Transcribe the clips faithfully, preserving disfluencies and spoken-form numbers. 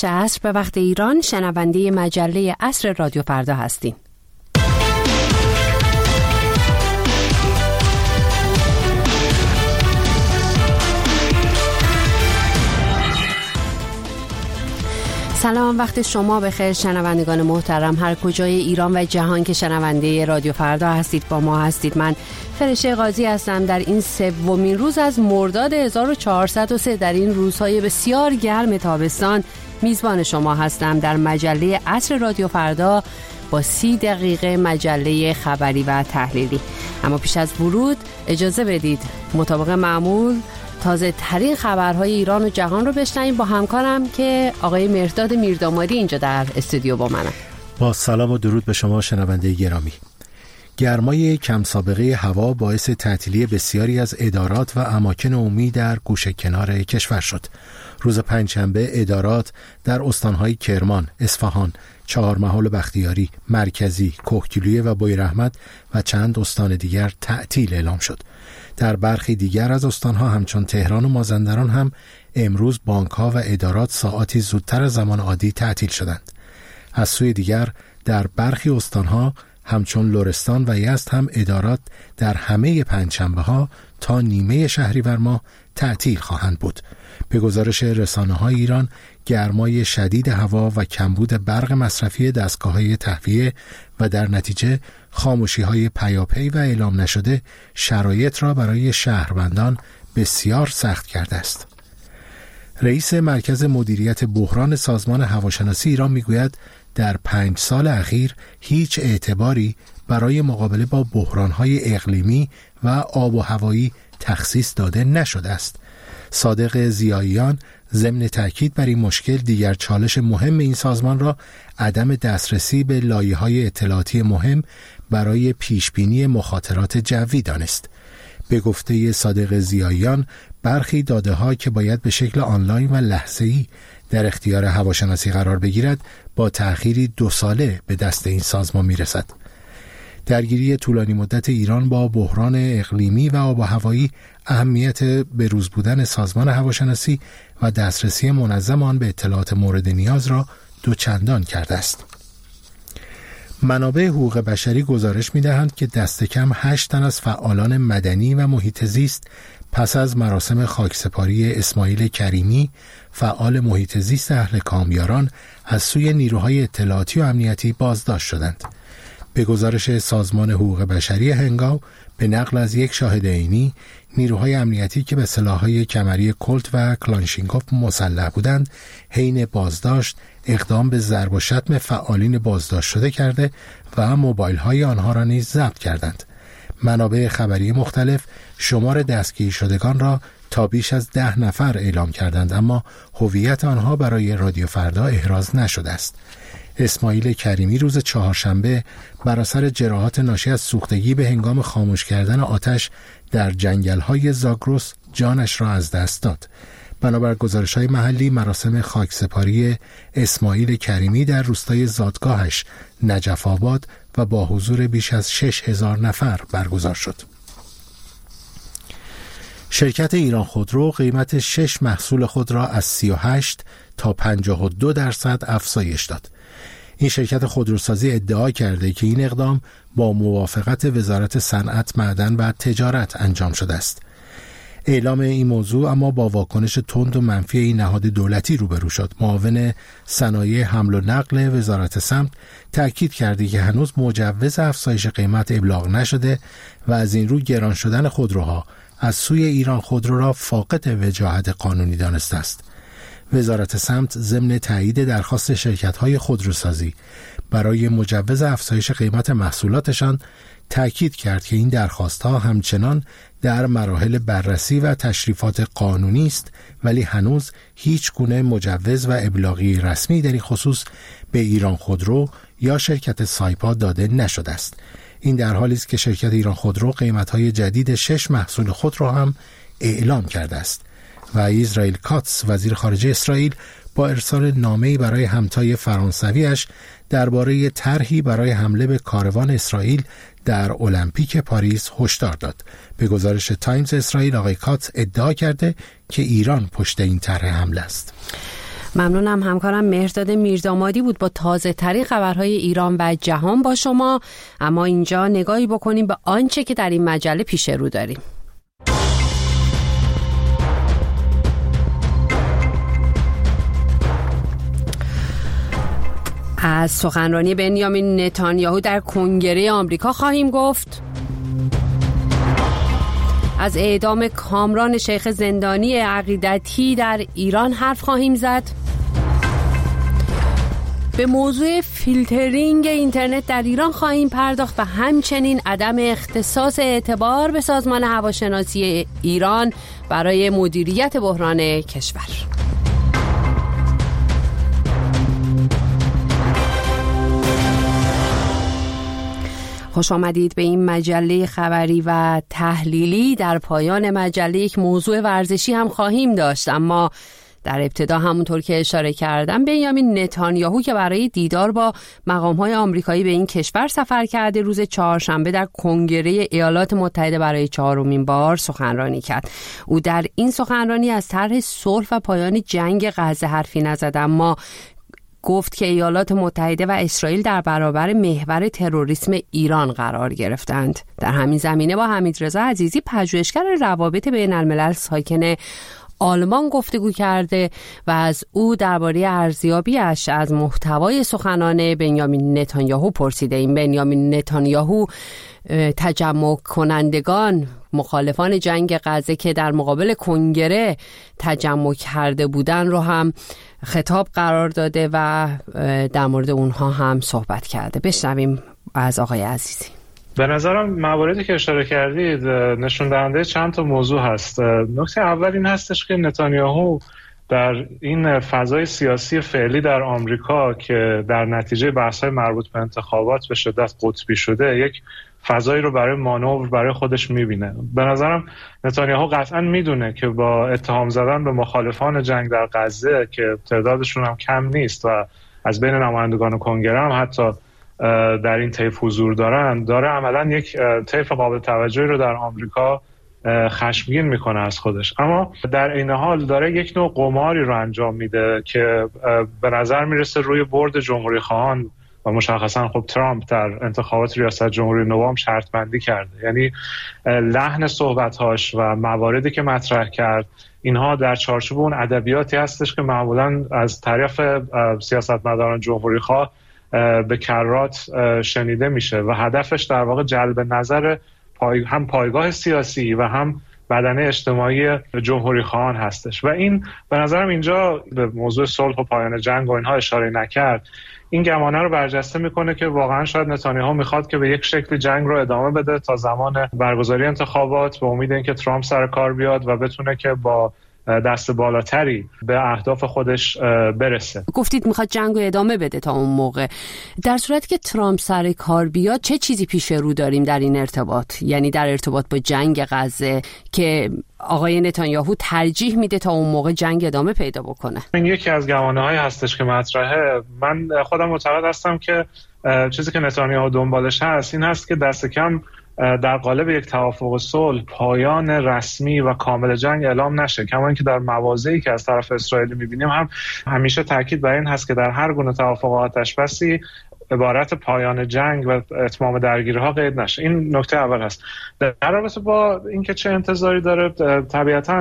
چه عصر به وقت ایران شنونده مجله عصر رادیو فردا هستین. سلام، وقت شما بخیر شنوندگان محترم، هر کجای ایران و جهان که شنونده رادیو فردا هستید با ما هستید. من فرشته قاضی هستم. در این سومین روز از مرداد هزار و چهارصد و سه، در این روزهای بسیار گرم تابستان، میزبان شما هستم در مجله عصر رادیو فردا با سی دقیقه مجله خبری و تحلیلی. اما پیش از ورود اجازه بدید مطابق معمول تازه ترین خبرهای ایران و جهان رو بشنویم با همکارم که آقای مهرداد میردامادی اینجا در استودیو با منم. با سلام و درود به شما شنونده گرامی. گرمای کم سابقه هوا باعث تعطیلی بسیاری از ادارات و اماکن عمومی در گوشه کنار کشور شد. روز پنجشنبه ادارات در استانهای کرمان، اصفهان، چهارمحال و بختیاری، مرکزی، کوهگیلویه و بویراحمد و چند استان دیگر تعطیل اعلام شد. در برخی دیگر از استانها همچون تهران و مازندران هم امروز بانک‌ها و ادارات ساعاتی زودتر از زمان عادی تعطیل شدند. از سوی دیگر در برخی استانها همچون لرستان و یزد هم ادارات در همه پنجشنبه‌ها تا نیمه شهریور ماه تعطیل خواهند بود. به گزارش رسانه‌های ایران، گرمای شدید هوا و کمبود برق مصرفی دستگاه‌های تهویه و در نتیجه خاموشی‌های پیاپی و اعلام نشده شرایط را برای شهروندان بسیار سخت کرده است. رئیس مرکز مدیریت بحران سازمان هواشناسی ایران میگوید در پنج سال اخیر هیچ اعتباری برای مقابله با بحران‌های اقلیمی و آب و هوایی تخصیص داده نشده است. صادق ضیاییان ضمن تاکید بر این مشکل، دیگر چالش مهم این سازمان را عدم دسترسی به لایه‌های اطلاعاتی مهم برای پیشبینی مخاطرات جوی دانست. به گفته صادق ضیاییان، برخی داده‌ها که باید به شکل آنلاین و لحظه‌ای در اختیار هواشناسی قرار بگیرد با تأخیری دو ساله به دست این سازمان میرسد. درگیری طولانی مدت ایران با بحران اقلیمی و آب و هوایی اهمیت بروز بودن سازمان هواشناسی و دسترسی منظم آن به اطلاعات مورد نیاز را دوچندان کرده است. منابع حقوق بشری گزارش می‌دهند که دست کم هشت تن از فعالان مدنی و محیط زیست پس از مراسم خاکسپاری اسماعیل کریمی، فعال محیط زیست اهل کامیاران، از سوی نیروهای اطلاعاتی و امنیتی بازداشت شدند. به گزارش سازمان حقوق بشری هنگاو، به نقل از یک شاهد عینی، نیروهای امنیتی که به سلاح‌های کمری کلت و کلاشینکوف مسلح بودند، حین بازداشت اقدام به ضرب و شتم فعالین بازداشت شده کرده و موبایل‌های آنها را نیز ضبط کردند. منابع خبری مختلف شمار دستگیر شدگان را تا بیش از ده نفر اعلام کردند، اما هویت آنها برای رادیو فردا احراز نشده است. اسماعیل کریمی روز چهارشنبه بر اثر جراحات ناشی از سوختگی به هنگام خاموش کردن آتش در جنگل‌های زاگرس جانش را از دست داد. بنابر گزارش‌های محلی، مراسم خاکسپاری اسماعیل کریمی در روستای زادگاهش نجف آباد و با حضور بیش از شش هزار نفر برگزار شد. شرکت ایران خودرو قیمت شش محصول خود را از سی و هشت تا پنجاه و دو درصد افزایش داد. این شرکت خودروسازی ادعا کرده که این اقدام با موافقت وزارت صنعت، معدن و تجارت انجام شده است. اعلام این موضوع اما با واکنش تند و منفی این نهاد دولتی روبرو شد. معاون صنایع حمل و نقل وزارت سمت تأکید کرده که هنوز مجوز افزایش قیمت ابلاغ نشده و از این رو گران شدن خودروها از سوی ایران خودرو را فاقد وجاهت قانونی دانسته است. وزارت سمت ضمن تایید درخواست شرکت‌های خودروسازی برای مجوز افزایش قیمت محصولاتشان تأکید کرد که این درخواست‌ها همچنان در مراحل بررسی و تشریفات قانونی است، ولی هنوز هیچ گونه مجوز و ابلاغی رسمی در این خصوص به ایران خودرو یا شرکت سایپا داده نشده است. این در حالی است که شرکت ایران خودرو قیمت‌های جدید شش محصول خود را هم اعلام کرده است و اسرائیل کاتس وزیر خارجه اسرائیل با ارسال نامه‌ای برای همتای فرانسویش درباره طرحی برای حمله به کاروان اسرائیل در المپیک پاریس هشدار داد. به گزارش تایمز اسرائیل، آقای کاتس ادعا کرده که ایران پشت این طرح حمله است. ممنونم. همکارم مهرداد میردامادی بود با تازه ترین خبرهای ایران و جهان با شما. اما اینجا نگاهی بکنیم به آنچه که در این مجله پیش رو داریم. از سخنرانی بنیامین نتانیاهو در کنگره آمریکا خواهیم گفت. از اعدام کامران شیخ زندانی عقیدتی در ایران حرف خواهیم زد. به موضوع فیلترینگ اینترنت در ایران خواهیم پرداخت و همچنین عدم اختصاص اعتبار به سازمان هواشناسی ایران برای مدیریت بحران کشور. خوش آمدید به این مجله خبری و تحلیلی. در پایان مجله یک موضوع ورزشی هم خواهیم داشت، اما در ابتدا همونطور که اشاره کردم بنیامین نتانیاهو که برای دیدار با مقام‌های آمریکایی به این کشور سفر کرده روز چهارشنبه در کنگره ایالات متحده برای چهارمین بار سخنرانی کرد. او در این سخنرانی از طرح صلح و پایان جنگ غزه حرفی نزد، اما گفت که ایالات متحده و اسرائیل در برابر محور تروریسم ایران قرار گرفتند. در همین زمینه با حمیدرضا عزیزی پژوهشگر روابط بین الملل ساکن آلمان گفتگو کرده و از او درباره ارزیابیش از محتوای سخنان بنیامین نتانیاهو پرسیده. این بنیامین نتانیاهو تجمع کنندگان مخالفان جنگ غزه که در مقابل کنگره تجمع کرده بودن رو هم خطاب قرار داده و در مورد اونها هم صحبت کرده. بشنویم از آقای عزیزی. به نظرم مواردی که اشاره کردید نشون دهنده چند تا موضوع هست. نکته اول این هستش که نتانیاهو در این فضای سیاسی فعلی در آمریکا که در نتیجه بحث‌های مربوط به انتخابات به شدت قطبی شده، یک فضایی رو برای مانور برای خودش میبینه. به نظرم نتانیاهو قطعا میدونه که با اتهام زدن به مخالفان جنگ در غزه که تعدادشون هم کم نیست و از بین نمایندگان کنگره هم حتی در این طیف حضور دارن، داره عملا یک طیف قابل توجهی رو در آمریکا خشمگین میکنه از خودش. اما در این حال داره یک نوع قماری رو انجام میده که به نظر میرسه روی برد جمهوری خواهان و مشخصا خب ترامپ در انتخابات ریاست جمهوری نوامبر شرط بندی کرده. یعنی لحن صحبت‌هاش و مواردی که مطرح کرد اینها در چارچوب اون ادبیاتی هستش که معمولاً از طرف سیاستمداران جمهوری خواه به کرات شنیده میشه و هدفش در واقع جلب نظر پای... هم پایگاه سیاسی و هم بدنه اجتماعی جمهوری خواهان هستش و این به نظرم اینجا به موضوع صلح و پایان جنگ و اینها اشاره نکرد. این گمانه رو برجسته میکنه که واقعا شاید نتانیاهو میخواد که به یک شکل جنگ رو ادامه بده تا زمان برگزاری انتخابات به امید اینکه ترامپ سر کار بیاد و بتونه که با دست بالاتری به اهداف خودش برسه. گفتید میخواد جنگ رو ادامه بده تا اون موقع. در صورتی که ترامپ سر کار بیاد چه چیزی پیش رو داریم در این ارتباط؟ یعنی در ارتباط با جنگ غزه که آقای نتانیاهو ترجیح میده تا اون موقع جنگ ادامه پیدا بکنه. این یکی از گمانه‌های هستش که مطرحه. من خودم معتقد هستم که چیزی که نتانیاهو دنبالش هست این هست که دست کم در قالب یک توافق صلح پایان رسمی و کامل جنگ اعلام نشه. کما اینکه در مواضعی که از طرف اسرائیل می‌بینیم هم همیشه تاکید بر این هست که در هر گونه توافق آتش بسی عبارت پایان جنگ و اتمام درگیری‌ها قید نشه. این نکته اول هست. در رابطه با اینکه چه انتظاری داره، طبیعتاً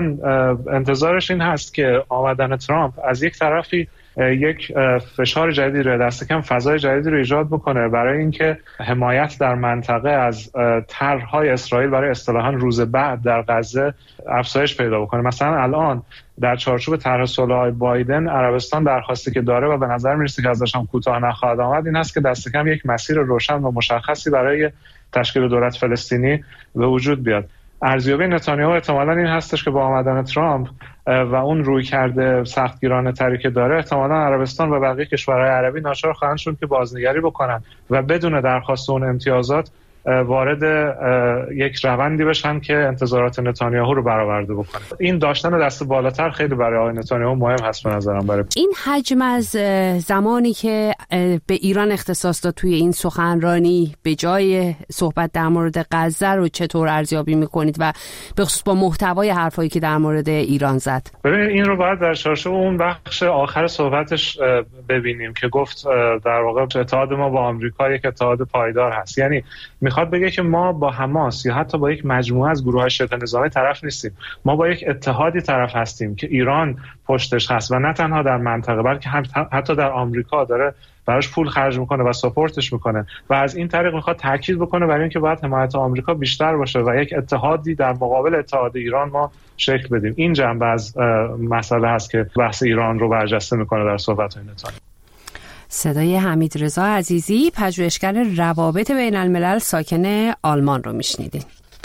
انتظارش این هست که آمدن ترامپ از یک طرفی یک فشار جدیدی رو دست کم فضای جدیدی رو ایجاد بکنه برای اینکه حمایت در منطقه از طرح‌های اسرائیل برای اصطلاحاً روز بعد در غزه افزایش پیدا بکنه. مثلا الان در چارچوب طرح صلح بایدن عربستان درخواستی که داره و به نظر میرسه که ازش هم کوتاه نخواهد آمد این هست که دست کم یک مسیر روشن و مشخصی برای تشکیل دولت فلسطینی به وجود بیاد. ارزیابی نتانیاهو احتمالاً این هستش که با آمدن ترامپ و اون روی کرده سختگیرانه تری که داره احتمالاً عربستان و بقیه کشورهای عربی ناچار خواهند شد که بازنگری بکنن و بدون درخواست اون امتیازات وارد یک روندی بشن که انتظارات نتانیاهو رو برآورده بکنه. این داشتن دست بالاتر خیلی برای آقای نتانیاهو مهم هست به نظرم. برای این حجم از زمانی که به ایران اختصاص داد توی این سخنرانی به جای صحبت در مورد غزه رو چطور ارزیابی میکنید و به خصوص با محتوای حرفایی که در مورد ایران زد؟ ببینید این رو باید در چارچوب اون بخش آخر صحبتش ببینیم که گفت در واقع اتحاد ما با آمریکا یک اتحاد پایدار هست. یعنی میخواد بگه که ما با حماس یا حتی با یک مجموعه از گروه‌های شبه نظامی طرف نیستیم، ما با یک اتحادی طرف هستیم که ایران پشتش هست و نه تنها در منطقه بلکه هم حتی در آمریکا داره براش پول خرج میکنه و ساپورتش میکنه و از این طریق میخواد تاکید بکنه برای اینکه باید حمایت آمریکا بیشتر باشه و یک اتحادی در مقابل اتحاد ایران ما شکل بدیم. این جنبه از مسئله هست که بحث ایران رو برجسته میکنه در صحبت‌های نتانیاهو. صدای حمید رضا عزیزی، پژوهشگر روابط بین الملل ساکن آلمان رو میشنیدین.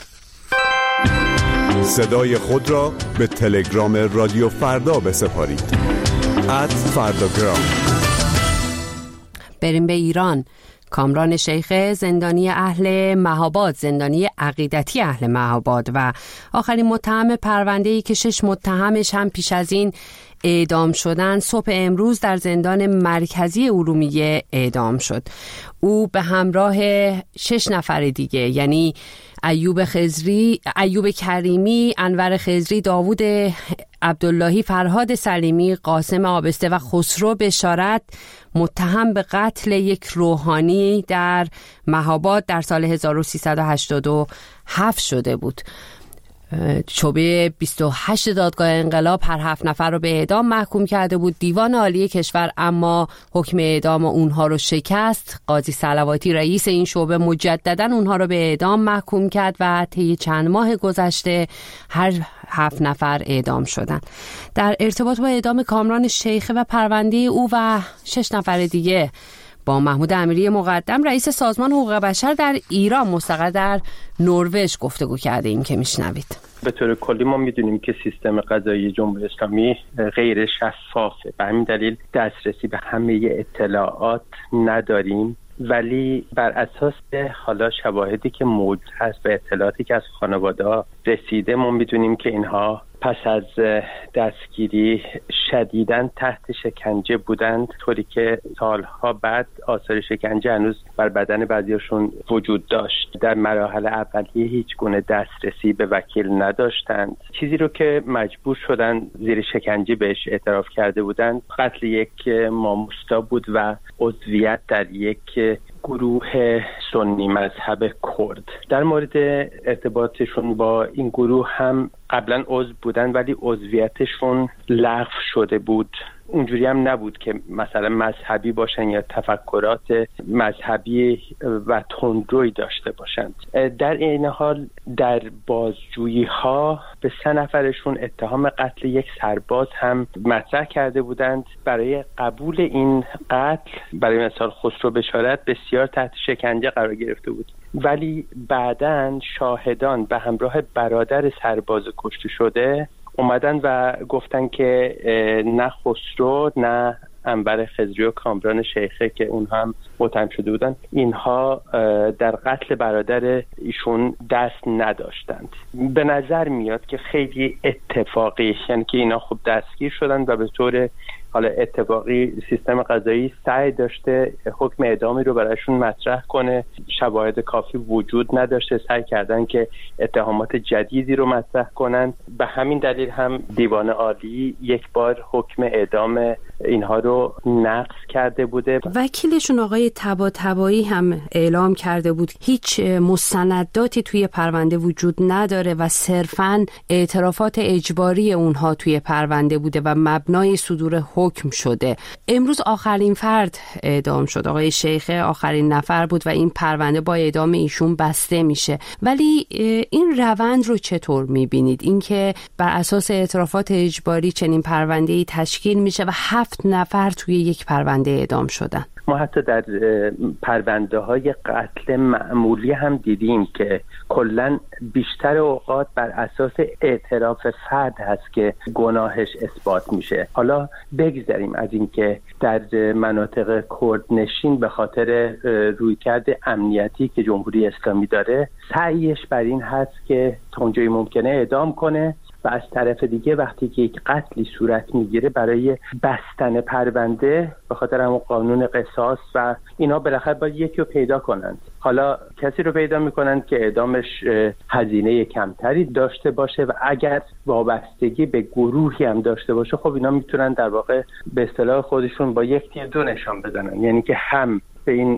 صدای خود را به تلگرام رادیو فردا بسپارید. ات فرداگرام. بریم به ایران. کامران شیخ زندانی اهل مهاباد، زندانی عقیدتی اهل مهاباد و آخرین متهم پرونده‌ای که شش متهمش هم پیش از این اعدام شدن، صبح امروز در زندان مرکزی ارومیه اعدام شد. او به همراه شش نفر دیگه، یعنی ایوب خضری، ایوب کریمی، انور خضری، داوود عبداللهی، فرهاد سلیمی، قاسم آبسته و خسرو بشارت، متهم به قتل یک روحانی در مهاباد در سال هزار و سیصد و هشتاد و هفت شده بود. شعبه بیست و هشت دادگاه انقلاب هر هفت نفر رو به اعدام محکوم کرده بود. دیوان عالی کشور اما حکم اعدام اونها رو شکست. قاضی صلواتی رئیس این شعبه مجددا اونها رو به اعدام محکوم کرد و طی چند ماه گذشته هر هفت نفر اعدام شدن. در ارتباط با اعدام کامران شیخ و پرونده او و شش نفر دیگه با محمود امیری مقدم، رئیس سازمان حقوق بشر در ایران مستقر در نروژ گفتگو کرده ایم که میشنوید. به طور کلی ما میدونیم که سیستم قضایی جمهوری اسلامی غیر شفافه، به همین دلیل دسترسی به همه اطلاعات نداریم، ولی بر اساس حالا شواهدی که موجود هست و اطلاعاتی که از خانواده‌ها رسیده ما میدونیم که اینها پس از دستگیری شدیداً تحت شکنجه بودند، طوری که سالها بعد آثار شکنجه هنوز بر بدن بعضیاشون وجود داشت. در مراحل اولیه هیچ گونه دسترسی به وکیل نداشتند. چیزی رو که مجبور شدن زیر شکنجه بهش اعتراف کرده بودند قتل یک ماموستا بود و عضویت در یک گروه سنی مذهب کرد. در مورد ارتباطشون با این گروه هم قبلا عضو بودن ولی عضویتشون لغو شده بود. اونجوری هم نبود که مثلا مذهبی باشن یا تفکرات مذهبی و تندروی داشته باشند. در این حال در بازجویی ها به سه نفرشون اتهام قتل یک سرباز هم مطرح کرده بودند. برای قبول این قتل برای مثال خسرو بشارت بسیار تحت شکنجه قرار گرفته بود، ولی بعداً شاهدان به همراه برادر سرباز کشته شده اومدن و گفتن که نه خسرو نه انور خضری و کامران شیخه که اونها هم متهم شده بودن اینها در قتل برادر ایشون دست نداشتند. به نظر میاد که خیلی اتفاقی، یعنی که اینا خوب دستگیر شدن و به طور حالا اتفاقی سیستم قضایی سعی داشته حکم اعدامی رو برایشون مطرح کنه، شواهد کافی وجود نداشته، سعی کردن که اتهامات جدیدی رو مطرح کنن. به همین دلیل هم دیوان عالی یک بار حکم اعدام اینها رو نقض کرده بوده. وکیلشون آقای طباطبایی هم اعلام کرده بود هیچ مستنداتی توی پرونده وجود نداره و صرفاً اعترافات اجباری اونها توی پرونده بوده و مبنای صدور حکم شده. امروز آخرین فرد اعدام شد، آقای شیخه آخرین نفر بود و این پرونده با اعدام ایشون بسته میشه. ولی این روند رو چطور میبینید؟ اینکه بر اساس اعترافات اجباری چنین پرونده‌ای تشکیل میشه و هفت نفر توی یک پرونده اعدام شدن. ما حتی در پرونده های قتل معمولی هم دیدیم که کلا بیشتر اوقات بر اساس اعتراف فرد هست که گناهش اثبات میشه. حالا بگذاریم از اینکه در مناطق کردنشین به خاطر رویکرد امنیتی که جمهوری اسلامی داره سعیش بر این هست که تا اونجایی ممکنه اعدام کنه و از طرف دیگه وقتی که یک قتلی صورت میگیره برای بستن پرونده به خاطر همون قانون قصاص و اینا بالاخره باید یکی رو پیدا کنند. حالا کسی رو پیدا میکنن که اعدامش هزینه کمتری داشته باشه و اگر وابستگی به گروهی هم داشته باشه خب اینا میتونن در واقع به اصطلاح خودشون با یک تیر دو نشان بزنن، یعنی که هم به این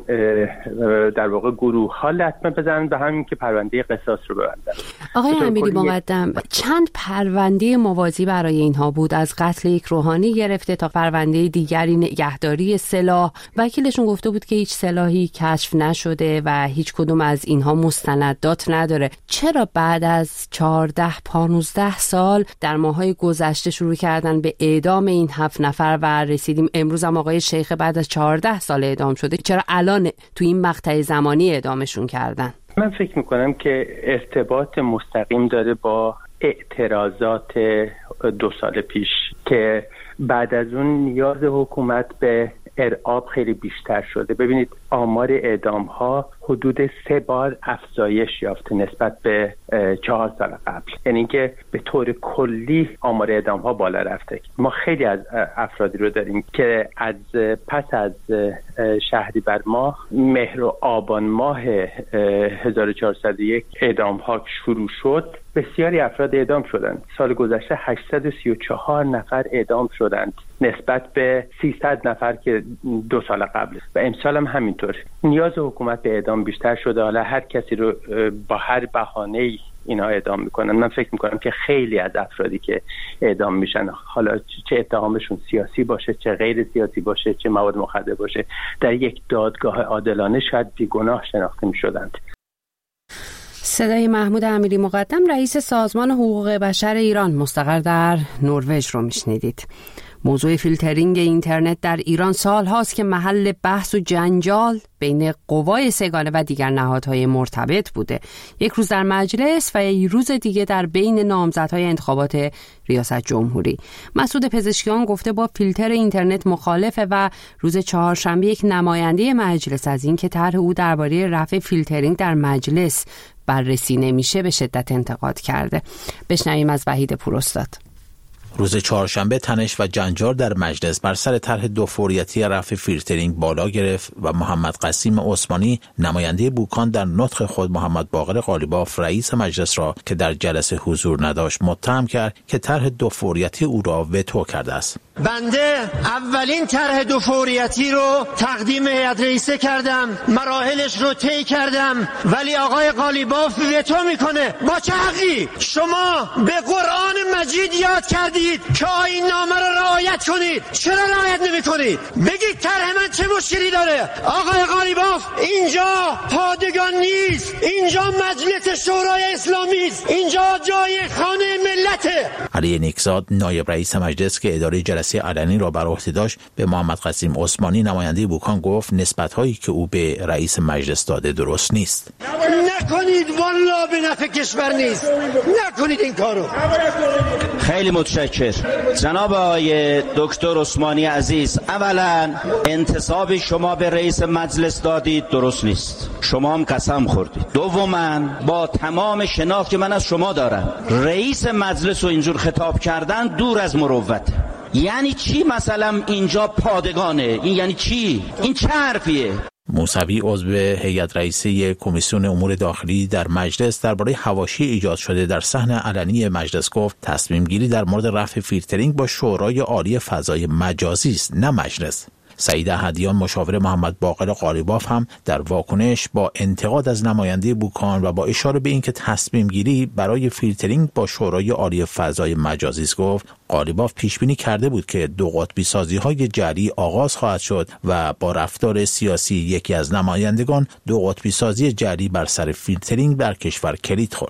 در واقع گروه ها لطمه بزنن و همین که پرونده قصاص رو ببندن. آقای امیری مقدم، چند پرونده موازی برای اینها بود؟ از قتل یک روحانی گرفته تا پرونده دیگری نگهداری سلاح. وکیلشون گفته بود که هیچ سلاحی کشف نشده و هیچ کدوم از اینها مستندات نداره. چرا بعد از چهارده پانزده سال در ماهای گذشته شروع کردن به اعدام این هفت نفر و رسیدیم امروز هم آقای شیخ بعد از چهارده سال اعدام شده؟ چرا الان تو این مقطع زمانی اعدامشون کردن؟ من فکر میکنم که ارتباط مستقیم داره با اعتراضات دو سال پیش که بعد از اون نیاز حکومت به ارعاب خیلی بیشتر شده. ببینید آمار اعدام ها حدود سه بار افزایش یافته نسبت به چهار سال قبل، یعنی که به طور کلی آمار اعدام ها بالا رفته. ما خیلی از افرادی رو داریم که از پس از شهریور ماه مهر و آبان ماه هزار و چهارصد و یک اعدام ها شروع شد، بسیاری افراد اعدام شدند. سال گذشته هشتصد و سی و چهار نفر اعدام شدند نسبت به سیصد نفر که دو سال قبل و امسال هم همینطور. نیاز حکومت به اعدام بیشتر شده. حالا هر کسی رو با هر بهانه‌ای اینا اعدام میکنن. من فکر میکنم که خیلی از افرادی که اعدام میشن، حالا چه اتهامشون سیاسی باشه چه غیر سیاسی باشه چه مواد مخدر باشه، در یک دادگاه عادلانه شاید بیگناه شناخته میشدند. صدای محمود امیری مقدم، رئیس سازمان حقوق بشر ایران مستقر در نروژ رو میشنیدید. موضوع فیلترینگ اینترنت در ایران سال هاست که محل بحث و جنجال بین قوای سگانه و دیگر نهادهای مرتبط بوده. یک روز در مجلس و یک روز دیگه در بین نامزدهای انتخابات ریاست جمهوری. مسعود پزشکیان گفته با فیلتر اینترنت مخالفه و روز چهارشنبه یک نماینده مجلس از این که طرح او درباره رفع فیلترینگ در مجلس بررسی نمیشه به شدت انتقاد کرده. بشنویم از وحید پوراستاد. روز چهارشنبه تنش و جنجال در مجلس بر سر طرح دو فوریتی رفع فیلترینگ بالا گرفت و محمد قسیم عثمانی نماینده بوکان در نطق خود محمد باقر قالیباف رئیس مجلس را که در جلسه حضور نداشت متهم کرد که طرح دو فوریتی او را وتو کرده است. بنده اولین طرح دو فوریتی رو تقدیم هیئت رئیسه کردم، مراحلش رو طی کردم، ولی آقای قالیباف وتو میکنه. با چه حقی؟ شما به قرآن مجید یاد کردید که آیین نامه رو رعایت کنید، چرا رعایت نمی کنید؟ بگید طرح من چه مشکلی داره؟ آقای قالیباف اینجا پادگان نیست، اینجا مجلس شورای اسلامی است، اینجا جای خانه ملته. علی نیکزاد نایب رئیس مجلس که اداره جلسه علنی را بر عهده داشت به محمد قسیم عثمانی نماینده بوکان گفت نسبت‌هایی که او به رئیس مجلس داده درست نیست. نکنید، والله به نفع کشور نیست، نکنید این کارو. خیلی متشکرم جناب آقای دکتر عثمانی عزیز. اولا انتصاب شما به رئیس مجلس دادید درست نیست، شما هم قسم خوردید. دوما با تمام شناخت که من از شما دارم رئیس مجلس رو اینجور خطاب کردن دور از مروت. یعنی چی مثلا اینجا پادگانه؟ این یعنی چی؟ این چه حرفیه؟ موسوی عضو هیئت رئیسه کمیسیون امور داخلی در مجلس درباره حواشی ایجاد شده در صحن علنی مجلس گفت تصمیم گیری در مورد رفع فیلترینگ با شورای عالی فضای مجازی است نه مجلس. سعید احدیان مشاور محمد باقر قالیباف هم در واکنش با انتقاد از نماینده بوکان و با اشاره به اینکه تصمیم گیری برای فیلترینگ با شورای عالی فضای مجازی است گفت قالیباف پیش بینی کرده بود که دو قطبی سازی های جری آغاز خواهد شد و با رفتار سیاسی یکی از نمایندگان دو قطبی سازی جری بر سر فیلترینگ در کشور کلید خورد.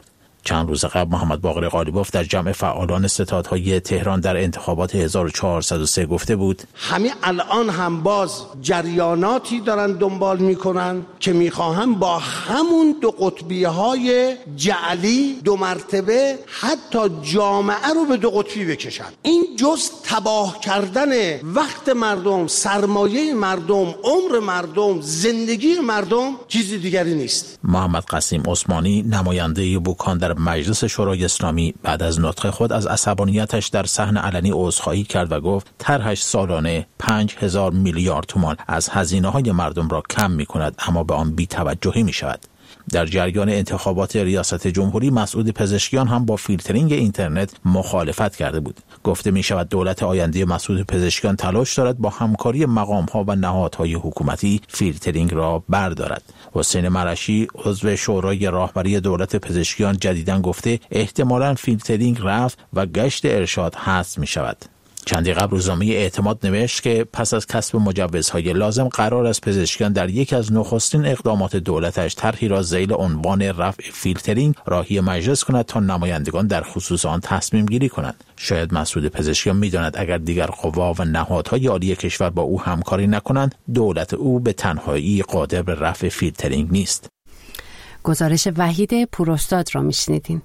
چند روز قبل محمد باقر قالیباف در جمع فعالان ستادهای تهران در انتخابات هزار و چهارصد و سه گفته بود همین الان هم باز جریاناتی دارن دنبال میکنن که میخواهن با همون دو قطبیه های جعلی دو مرتبه حتی جامعه رو به دو قطبی بکشن. این جز تباه کردن وقت مردم، سرمایه مردم، عمر مردم، زندگی مردم، چیزی دیگری نیست. محمد قسیم عثمانی نماینده بوکان در مجلس شورای اسلامی بعد از نطق خود از عصبانیتش در صحن علنی عذرخواهی کرد و گفت طرحش سالانه پنج هزار میلیارد تومان از هزینه‌های مردم را کم می‌کند اما به آن بی‌توجهی می‌شود. در جریان انتخابات ریاست جمهوری مسعود پزشکیان هم با فیلترینگ اینترنت مخالفت کرده بود. گفته می شود دولت آینده مسعود پزشکیان تلاش دارد با همکاری مقام‌ها و نهادهای حکومتی فیلترینگ را بردارد. حسین مرشی عضو شورای راهبری دولت پزشکیان جدیداً گفته احتمالاً فیلترینگ رفت و گشت ارشاد حذف می شود. چندی قبل روزنامه اعتماد نوشت که پس از کسب مجوزهای لازم قرار است پزشکیان در یکی از نخستین اقدامات دولتش طرحی را ذیل عنوان رفع فیلترینگ راهی مجلس کند تا نمایندگان در خصوص آن تصمیم گیری کنند. شاید مسعود پزشکیان می‌داند اگر دیگر قوا و نهادهای عالی کشور با او همکاری نکنند دولت او به تنهایی قادر به رفع فیلترینگ نیست. گزارش وحید پوراستاد را میشنیدین.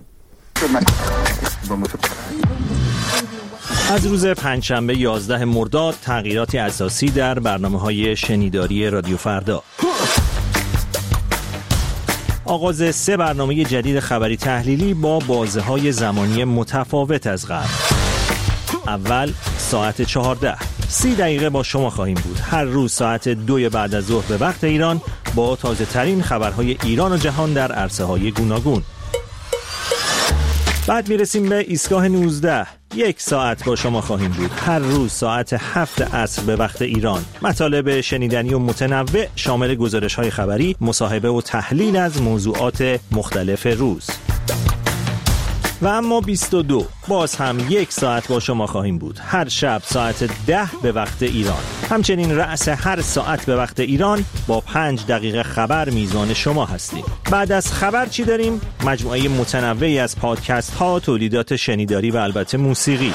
از روز پنجشنبه یازده مرداد تغییراتی اساسی در برنامه‌های شنیداری رادیو فردا. آغاز سه برنامه جدید خبری تحلیلی با بازه‌های زمانی متفاوت از قبل. اول ساعت چهارده سی دقیقه با شما خواهیم بود. هر روز ساعت دو بعد از ظهر به وقت ایران با تازه ترین خبرهای ایران و جهان در عرصه‌های گوناگون. بعد میرسیم به ایستگاه نوزده. یک ساعت با شما خواهیم بود. هر روز ساعت هفت عصر به وقت ایران. مطالب شنیدنی و متنوع شامل گزارش‌های خبری، مصاحبه و تحلیل از موضوعات مختلف روز. و اما بیست و دو باز هم یک ساعت با شما خواهیم بود. هر شب ساعت ده به وقت ایران. همچنین رأس هر ساعت به وقت ایران با پنج دقیقه خبر میزبان شما هستیم. بعد از خبر چی داریم؟ مجموعه متنوعی از پادکست ها، تولیدات شنیداری و البته موسیقی.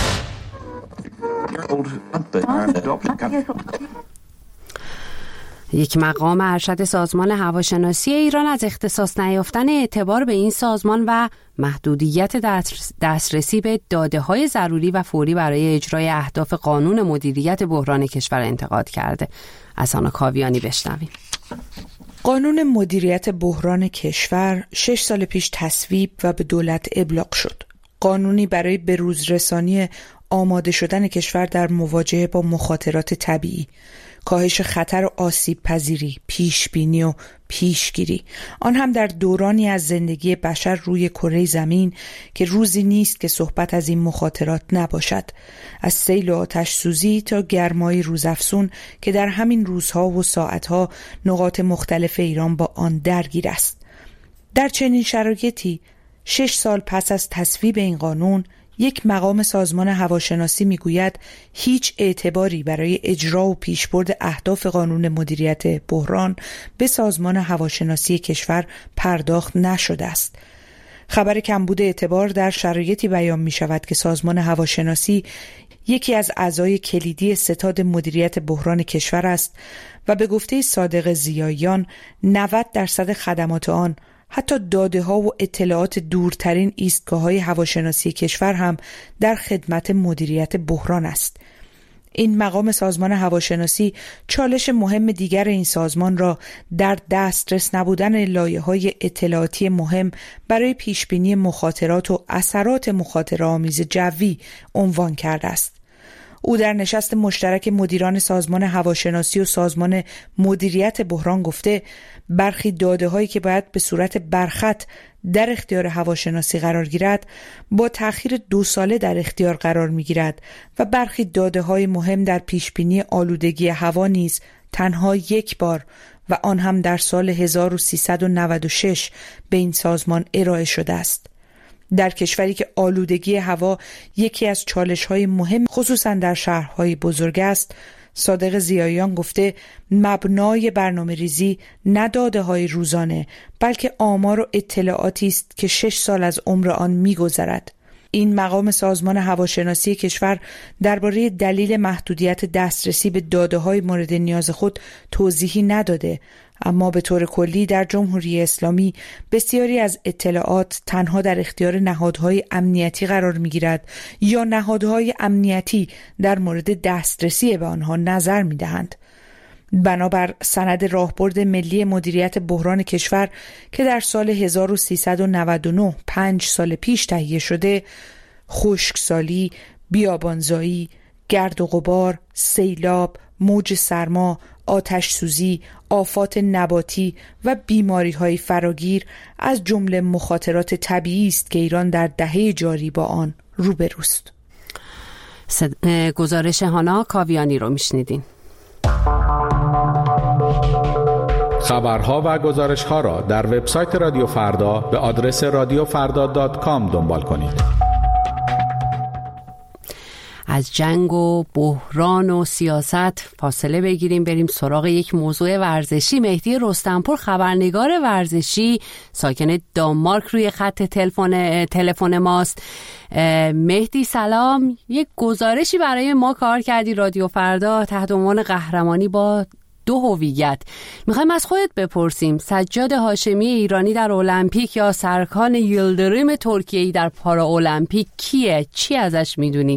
یک مقام ارشد سازمان هواشناسی ایران از اختصاص نیافتن اعتبار به این سازمان و محدودیت دسترسی به داده‌های ضروری و فوری برای اجرای اهداف قانون مدیریت بحران کشور انتقاد کرده. احسان کاویانی بشنویم. قانون مدیریت بحران کشور شش سال پیش تصویب و به دولت ابلاغ شد. قانونی برای بروزرسانی آماده شدن کشور در مواجهه با مخاطرات طبیعی، کاهش خطر و آسیب پذیری، پیشبینی و پیشگیری، آن هم در دورانی از زندگی بشر روی کره زمین که روزی نیست که صحبت از این مخاطرات نباشد، از سیل و آتش سوزی تا گرمای روزافزون که در همین روزها و ساعتها نقاط مختلف ایران با آن درگیر است. در چنین شرایطی شش سال پس از تصویب این قانون یک مقام سازمان هواشناسی میگوید هیچ اعتباری برای اجرا و پیشبرد اهداف قانون مدیریت بحران به سازمان هواشناسی کشور پرداخت نشده است. خبر کمبود اعتبار در شرایطی بیان می شود که سازمان هواشناسی یکی از اعضای کلیدی ستاد مدیریت بحران کشور است و به گفته صادق ضیاییان نود درصد خدمات آن، حتی داده ها و اطلاعات دورترین ایستگاه های هواشناسی کشور هم در خدمت مدیریت بحران است. این مقام سازمان هواشناسی چالش مهم دیگر این سازمان را در دسترس نبودن لایه‌های اطلاعاتی مهم برای پیشبینی مخاطرات و اثرات مخاطره‌آمیز جوی عنوان کرده است. او در نشست مشترک مدیران سازمان هواشناسی و سازمان مدیریت بحران گفته برخی داده هایی که باید به صورت برخط در اختیار هواشناسی قرار گیرد با تأخیر دو ساله در اختیار قرار می گیرد و برخی داده های مهم در پیشبینی آلودگی هوا نیز تنها یک بار و آن هم در سال هزار و سیصد و نود و شش به این سازمان ارائه شده است. در کشوری که آلودگی هوا یکی از چالش‌های مهم خصوصا در شهرهای بزرگ است، صادق ضیاییان گفته مبنای برنامه ریزی نه داده های روزانه بلکه آمار و اطلاعاتی است که شش سال از عمر آن می‌گذرد. این مقام سازمان هواشناسی کشور درباره دلیل محدودیت دسترسی به داده‌های مورد نیاز خود توضیحی نداده، اما به طور کلی در جمهوری اسلامی بسیاری از اطلاعات تنها در اختیار نهادهای امنیتی قرار می‌گیرد یا نهادهای امنیتی در مورد دسترسی به آنها نظر می‌دهند. بنابر سند راهبرد ملی مدیریت بحران کشور که در سال هزار و سیصد و نود و نه پنج سال پیش تهیه شده، خشکسالی، بیابانزایی، گرد و غبار، سیلاب، موج سرما، آتش سوزی، آفات نباتی و بیماری‌های فراگیر از جمله مخاطرات طبیعی است که ایران در دهه جاری با آن روبروست. گزارش هانا کاویانی رو میشنیدین. خبرها و گزارش‌ها را در وبسایت رادیو فردا به آدرس رادیو فردا دات کام دنبال کنید. از جنگ و بحران و سیاست فاصله بگیریم، بریم سراغ یک موضوع ورزشی. مهدی رستمپور خبرنگار ورزشی ساکن دانمارک روی خط تلفن تلفن ماست. مهدی سلام، یک گزارشی برای ما کار کردی رادیو فردا تحت عنوان قهرمانی با دو هویت. میخوایم از خودت بپرسیم سجاد هاشمی ایرانی در المپیک یا سرکان یلدریم ترکیه‌ای در پارا المپیک کیه؟ چی ازش میدونیم؟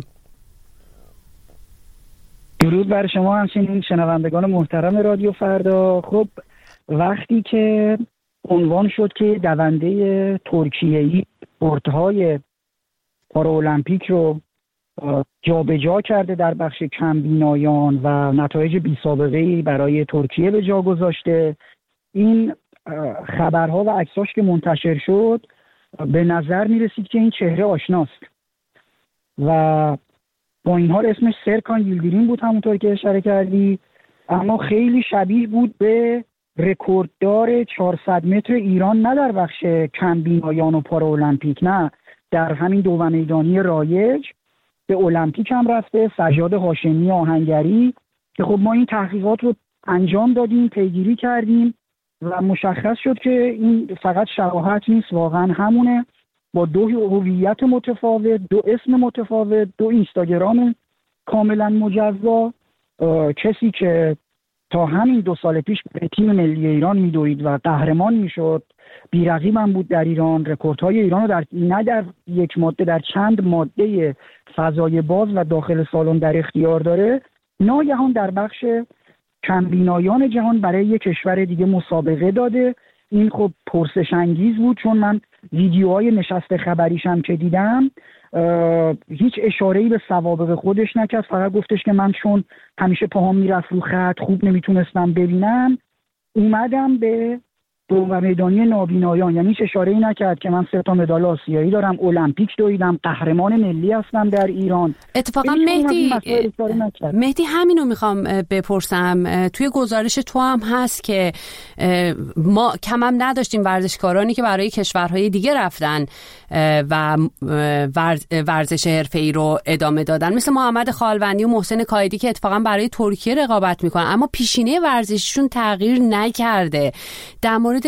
درود بر شما همچنین شنوندگان محترم رادیو فردا. خب وقتی که عنوان شد که دونده ترکیه‌ای اسپورت‌های پارا المپیک رو جابجا کرده در بخش کمبینایان و نتایج بی سابقه‌ای برای ترکیه به جا گذاشته، این خبرها و عکساش که منتشر شد به نظر می رسید که این چهره آشناست و با این حال اسمش سرکان یلدریم بود همونطور که اشاره کردی، اما خیلی شبیه بود به رکورددار چهارصد متر ایران، نه در بخش کمبینایان و پارا المپیک، نه در همین دو میدانی رایج به المپیک هم رفته، سجاد هاشمی آهنگری، که خب ما این تحقیقات رو انجام دادیم، پیگیری کردیم و مشخص شد که این فقط شباهت نیست، واقعا همونه، با دو هویت متفاوت، دو اسم متفاوت، دو اینستاگرام کاملا مجزا. کسی که تا همین دو سال پیش به تیم ملی ایران میدوید و قهرمان میشد، بی‌رقیب هم بود در ایران، رکوردهای ایران رو در نه در یک ماده، در چند ماده فضای باز و داخل سالن در اختیار داره، ناگهان در بخش کمبینایان جهان برای یک کشور دیگه مسابقه داده. این خب پرسش انگیز بود، چون من ویدیوهای نشست خبریش هم که دیدم هیچ اشاره‌ای به سوابق خودش نکرد، فقط گفتش که من چون همیشه پاهام میرفت رو خط خوب نمیتونستم ببینم، اومدم به دو میدانی نابینایان، یعنی هیچ اشاره‌ای نکرد که من سه تا مدال آسیایی دارم، المپیک دویدم، قهرمان ملی هستم در ایران. اتفاقا مهدی مهدی همینو میخوام بپرسم، توی گزارش تو هم هست که ما کم هم نداشتیم ورزشکارانی که برای کشورهای دیگه رفتن و ورزش حرفه‌ای رو ادامه دادن، مثل محمد خالوندی و محسن کایدی که اتفاقا برای ترکیه رقابت میکنن، اما پیشینه ورزششون تغییر نکرده. در مورد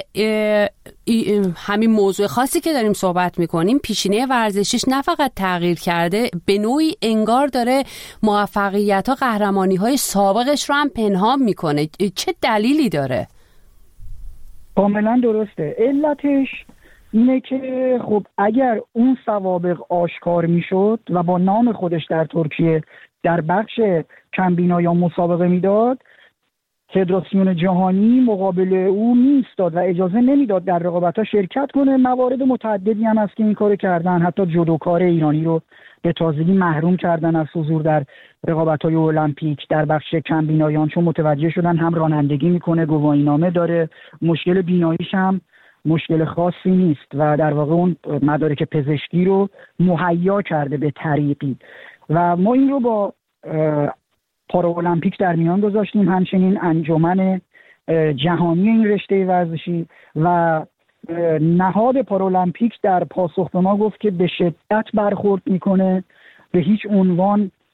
همین موضوع خاصی که داریم صحبت میکنیم، پیشینه ورزشش نه فقط تغییر کرده، به نوعی انگار داره موفقیت ها، قهرمانی های سابقش رو هم پنهان میکنه. چه دلیلی داره؟ کاملا درسته. علتش اینه که خب اگر اون سوابق آشکار میشد و با نام خودش در ترکیه در بخش کمبینایان مسابقه میداد، فدراسیون جهانی مقابل او میستاد و اجازه نمیداد در رقابت‌ها شرکت کنه. موارد متعددی هم هست که این کارو کردن، حتی جودوکار ایرانی رو به تازگی محروم کردن از حضور در رقابت‌های المپیک در بخش کمبینایان، چون متوجه شدن هم رانندگی میکنه، گواهینامه داره، مشکل بیناییش هم مشکل خاصی نیست و در واقع اون مدارک پزشکی رو مهیا کرده به طریقی. و ما این رو با پارا المپیک در میان گذاشتیم، همچنین انجمن جهانی این رشته ورزشی، و نهاد پارا المپیک در پاسخ به ما گفت که به شدت برخورد میکنه، به هیچ عنوان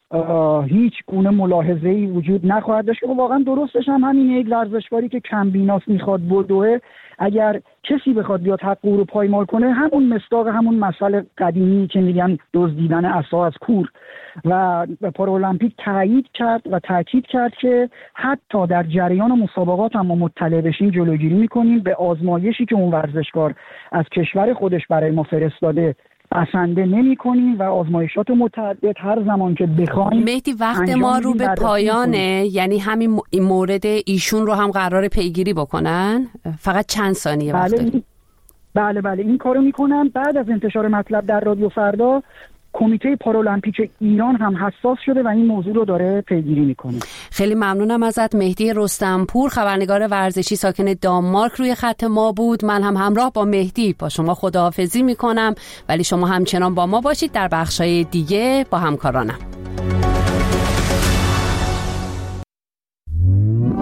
هیچ گونه ملاحظه‌ای وجود نخواهد داشت. و واقعا درستش هم همینه، یک ورزشکاری که کم بیناست میخواد بدوه، اگر کسی بخواد بیاد حق او رو پایمال کنه، همون مصداق همون مسئله قدیمی که میگن دزدیدن عصا از کور. و پارالمپیک تایید کرد و تاکید کرد که حتی در جریان مسابقات هم ما مطلع بشیم جلوگیری میکنیم، به آزمایشی که اون ورزشکار از کشور خودش برای ما فرستاده بسنده نمی کنیم و آزمایشات متعدد هر زمان که بخوایم. مهدی وقت ما رو به پایانه، یعنی همین مورد ایشون رو هم قرار پیگیری بکنن؟ فقط چند ثانیه وقت داریم. بله بله این کارو میکنن. بعد از انتشار مطلب در رادیو فردا، کمیته پارالمپیک ایران هم حساس شده و این موضوع رو داره پیگیری میکنه. خیلی ممنونم ازت مهدی رستمپور، خبرنگار ورزشی ساکن دانمارک روی خط ما بود. من هم همراه با مهدی با شما خداحافظی میکنم، ولی شما همچنان با ما باشید در بخشای دیگه با همکارانم.